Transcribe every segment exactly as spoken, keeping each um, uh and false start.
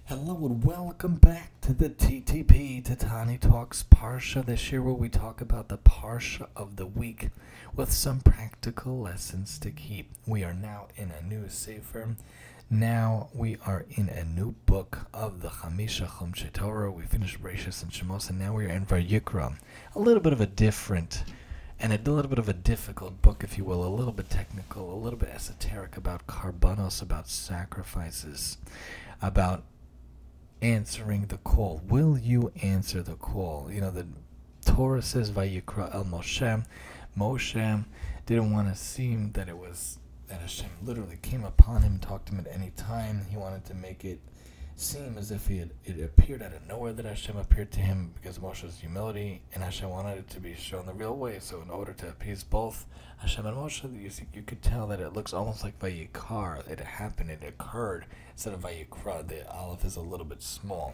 Hello and welcome back to the T T P Titani Talks Parsha. This year where we talk about the Parsha of the week with some practical lessons to keep. We are now in a new Sefer. Now we are in a new book of the Chamisha Chumshei Torah. We finished Bereshis and Shemos, and now we are in Vayikra. A little bit of a different and a little bit of a difficult book, if you will, a little bit technical, a little bit esoteric about karbanos, about sacrifices, about answering the call. Will you answer the call? You know, the Torah says Vayikra el Moshe. Moshe didn't want to seem that it was that Hashem literally came upon him, talked to him at any time. He wanted to make it seem as if he had, it appeared out of nowhere that Hashem appeared to him because of Moshe's humility, and Hashem wanted it to be shown the real way. So in order to appease both Hashem and Moshe, you, see, you could tell that it looks almost like Vayikar. It happened, it occurred, instead of Vayikra. The aleph is a little bit small.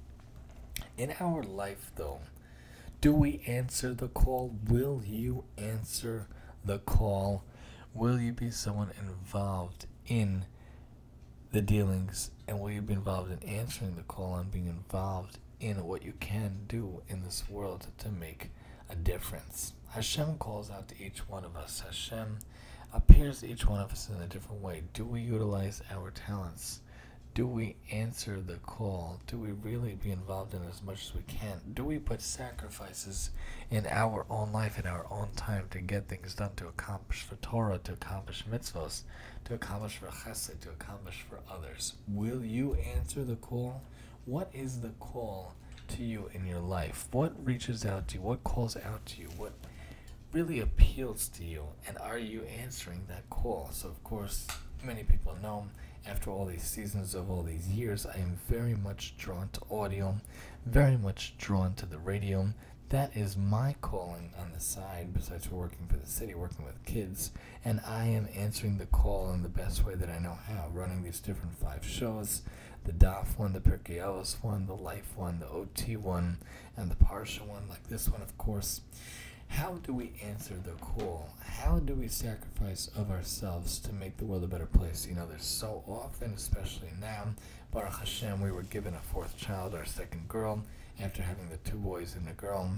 In our life, though, do we answer the call? Will you answer the call? Will you be someone involved in the dealings, and will you be involved in answering the call and being involved in what you can do in this world to make a difference? Hashem calls out to each one of us. Hashem appears to each one of us in a different way. Do we utilize our talents? Do we answer the call? Do we really be involved in as much as we can? Do we put sacrifices in our own life, in our own time, to get things done, to accomplish for Torah, to accomplish mitzvos, to accomplish for chesed, to accomplish for others? Will you answer the call? What is the call to you in your life? What reaches out to you? What calls out to you? What really appeals to you? And are you answering that call? So, of course, many people know, after all these seasons of all these years, I am very much drawn to audio, very much drawn to the radio. That is my calling on the side, besides for working for the city, working with kids, and I am answering the call in the best way that I know how, running these different five shows, the Daf one, the Pirkei Avos one, the Life one, the O T one, and the Parsha one, like this one, of course. How do we answer the call? How do we sacrifice of ourselves to make the world a better place? You know, there's so often, especially now, Baruch Hashem, we were given a fourth child, our second girl, after having the two boys and a girl.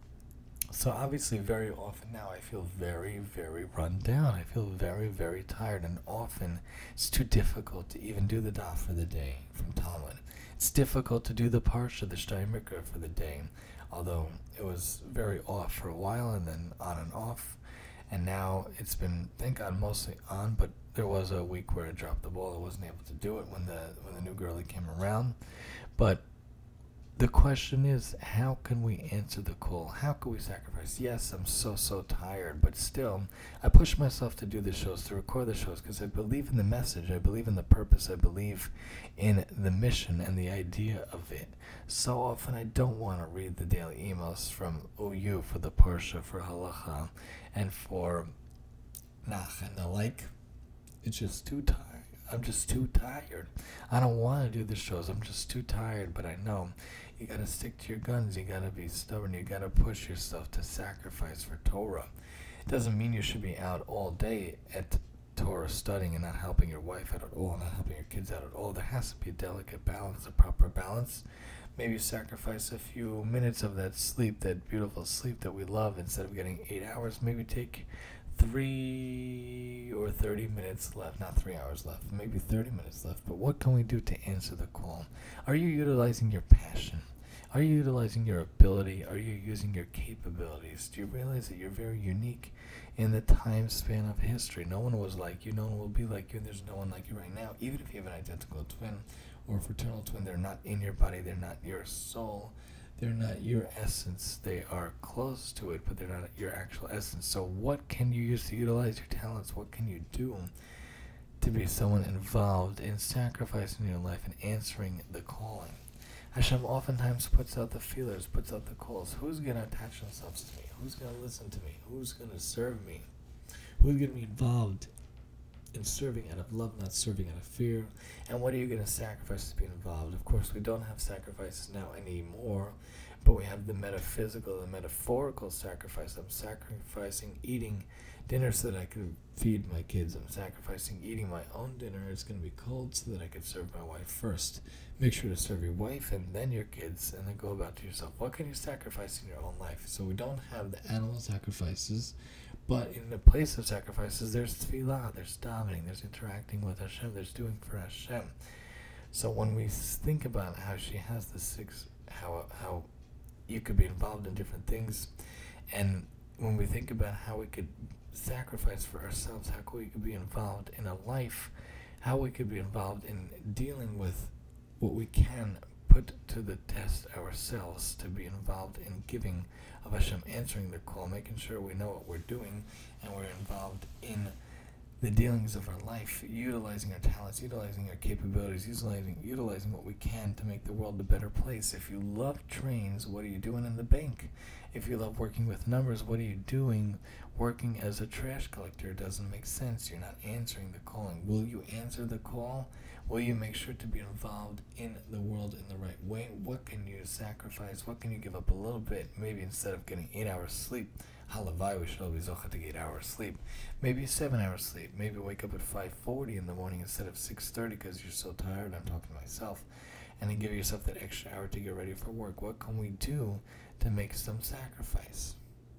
So obviously very often now I feel very, very run down. I feel very, very tired, and often it's too difficult to even do the daf for the day from Talmud. It's difficult to do the parsha, the Shtei Mikra for the day, although it was very off for a while and then on and off, and now it's been, thank God, mostly on, but there was a week where I dropped the ball. I wasn't able to do it when the when the new girlie came around. But the question is, how can we answer the call? How can we sacrifice? Yes, I'm so, so tired, but still, I push myself to do the shows, to record the shows, because I believe in the message, I believe in the purpose, I believe in the mission and the idea of it. So often I don't want to read the daily emails from O U for the Parsha, for Halacha, and for Nach and the like. It's just too tired. I'm just too tired. I don't want to do the shows. I'm just too tired, but I know you got to stick to your guns. You got to be stubborn. You got to push yourself to sacrifice for Torah. It doesn't mean you should be out all day at Torah studying and not helping your wife out at all, not helping your kids out at all. There has to be a delicate balance, a proper balance. Maybe sacrifice a few minutes of that sleep, that beautiful sleep that we love. Instead of getting eight hours, maybe take three or thirty minutes left, not three hours left, maybe thirty minutes left. But what can we do to answer the call? Are you utilizing your passion? Are you utilizing your ability? Are you using your capabilities? Do you realize that you're very unique in the time span of history? No one was like you, no one will be like you, and there's no one like you right now. Even if you have an identical twin or a fraternal twin, they're not in your body, they're not your soul. They're not your essence. They are close to it, but they're not your actual essence. So what can you use to utilize your talents? What can you do to be someone involved in sacrificing your life and answering the calling? Hashem oftentimes puts out the feelers, puts out the calls. Who's going to attach themselves to me? Who's going to listen to me? Who's going to serve me? Who's going to be involved in serving out of love, not serving out of fear? And what are you going to sacrifice to be involved? Of course, we don't have sacrifices now anymore, But we have the metaphysical, the metaphorical sacrifice. I'm sacrificing eating dinner so that I can feed my kids. I'm sacrificing eating my own dinner. It's going to be cold so that I can serve my wife first. Make sure to serve your wife and then your kids, and then go about to yourself. What can you sacrifice in your own life? So we don't have the animal sacrifices, but in the place of sacrifices, there's tefillah, there's davening, there's interacting with Hashem, there's doing for Hashem. So when we think about how she has the six, how how you could be involved in different things, and when we think about how we could sacrifice for ourselves, how we could be involved in a life, how we could be involved in dealing with what we can put to the test ourselves, to be involved in giving of Hashem, answering the call, making sure we know what we're doing, and we're involved in the dealings of our life, utilizing our talents, utilizing our capabilities, utilizing utilizing what we can to make the world a better place. If you love trains, what are you doing in the bank? If you love working with numbers, what are you doing working as a trash collector? It doesn't make sense. You're not answering the calling. Will you answer the call? Will you make sure to be involved in the world in the right way? What can you sacrifice? What can you give up a little bit? Maybe instead of getting eight hours sleep, halavai, we should all be zocha to get eight hours sleep. Maybe seven hours sleep. Maybe wake up at five forty in the morning instead of six thirty because you're so tired. I'm talking to myself. And then give yourself that extra hour to get ready for work. What can we do to make some sacrifice?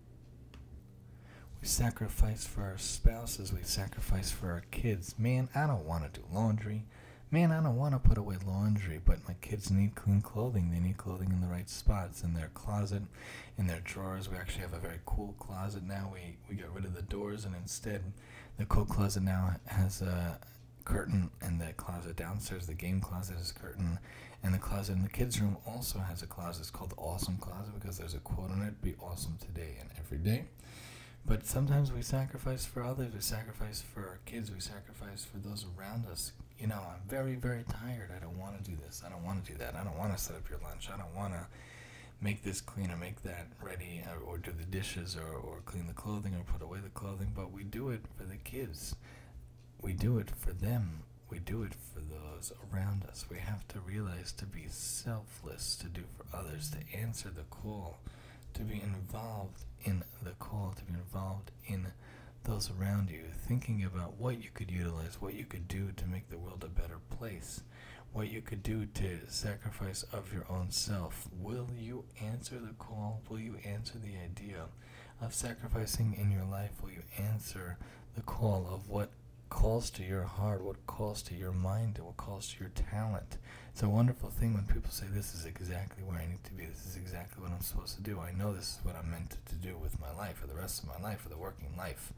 We sacrifice for our spouses. We sacrifice for our kids. Man, I don't want to do laundry. Man, I don't want to put away laundry, but my kids need clean clothing. They need clothing in the right spots, in their closet, in their drawers. We actually have a very cool closet now. We we got rid of the doors, and instead the coat closet now has a curtain, and the closet downstairs, the game closet, is curtain, and the closet in the kids' room also has a closet. It's called the Awesome Closet because there's a quote on it, be awesome today and every day. But sometimes we sacrifice for others. We sacrifice for our kids. We sacrifice for those around us. You know, I'm very, very tired. I don't want to do this. I don't want to do that. I don't want to set up your lunch. I don't want to make this clean or make that ready, or, or do the dishes, or, or clean the clothing or put away the clothing. But we do it for the kids. We do it for them. We do it for those around us. We have to realize to be selfless, to do for others, to answer the call, to be involved in the call, to be involved in those around you, thinking about what you could utilize, what you could do to make the world a better place, what you could do to sacrifice of your own self. Will you answer the call? Will you answer the idea of sacrificing in your life? Will you answer the call of what calls to your heart, what calls to your mind, and what calls to your talent? It's a wonderful thing when people say, this is exactly where I need to be, this is exactly what I'm supposed to do. I know this is what I'm meant to do with my life, for the rest of my life, for the working life.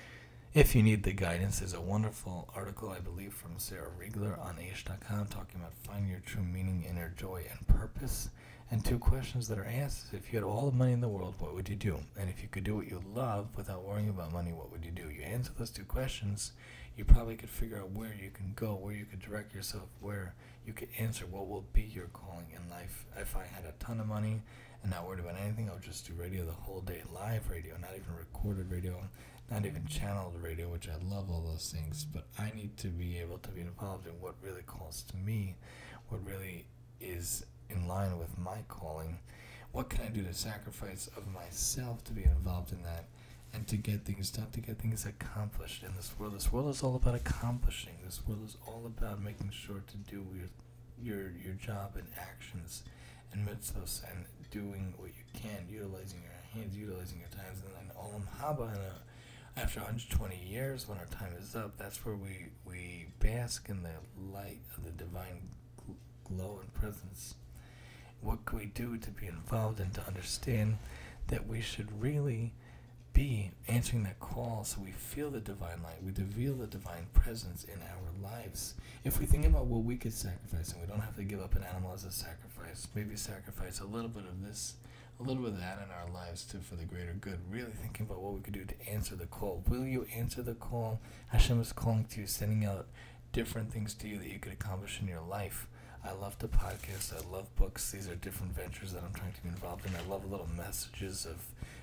If you need the guidance, there's a wonderful article, I believe, from Sarah Riegler on Aish dot com talking about finding your true meaning, inner joy, and purpose. And two questions that are asked: if you had all the money in the world, what would you do? And if you could do what you love without worrying about money, what would you do? You answer those two questions, you probably could figure out where you can go, where you could direct yourself, where you could answer what will be your calling in life. If I had a ton of money and not worried about anything, I would just do radio the whole day, live radio, not even recorded radio, not even channeled radio, which I love all those things, but I need to be able to be involved in what really calls to me, what really is in line with my calling. What can I do to sacrifice of myself to be involved in that and to get things done, to get things accomplished in this world? This world is all about accomplishing. This world is all about making sure to do your your your job and actions and mitzvahs and doing what you can, utilizing your hands, utilizing your times, and then olam haba. And uh, after one hundred twenty years, when our time is up, that's where we we bask in the light of the divine gl- glow and presence. What can we do to be involved and to understand that we should really be answering that call so we feel the divine light, we feel the divine presence in our lives? If we think about what we could sacrifice, and we don't have to give up an animal as a sacrifice, maybe sacrifice a little bit of this, a little bit of that in our lives too for the greater good, really thinking about what we could do to answer the call. Will you answer the call? Hashem is calling to you, sending out different things to you that you could accomplish in your life. I love the podcast. I love books. These are different ventures that I'm trying to be involved in. I love little messages of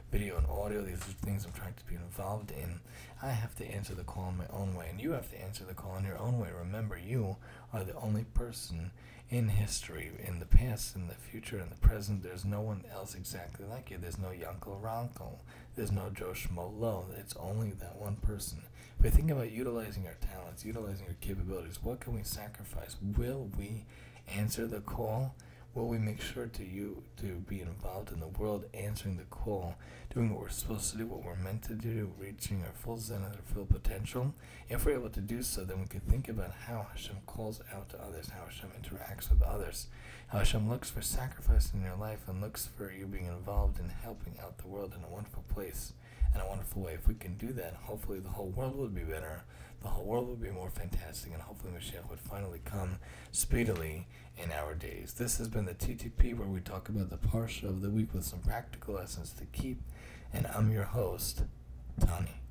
video and audio. These are things I'm trying to be involved in. I have to answer the call in my own way, and you have to answer the call in your own way. Remember, you are the only person in history, in the past, in the future, in the present. There's no one else exactly like you. There's no Yankel Rankel. There's no Joe Schmo Lo. It's only that one person. If we think about utilizing our talents, utilizing our capabilities, what can we sacrifice? Will we answer the call? Will we make sure to you to be involved in the world, answering the call, doing what we're supposed to do, what we're meant to do, reaching our full zenith, our full potential? If we're able to do so, then we can think about how Hashem calls out to others, how Hashem interacts with others, how Hashem looks for sacrifice in your life and looks for you being involved in helping out the world in a wonderful place, in a wonderful way. If we can do that, hopefully the whole world would be better, the whole world would be more fantastic, and hopefully Mashiach would finally come speedily in our days. This has been the T T P, where we talk about the Parsha of the week with some practical lessons to keep, and I'm your host, Tani.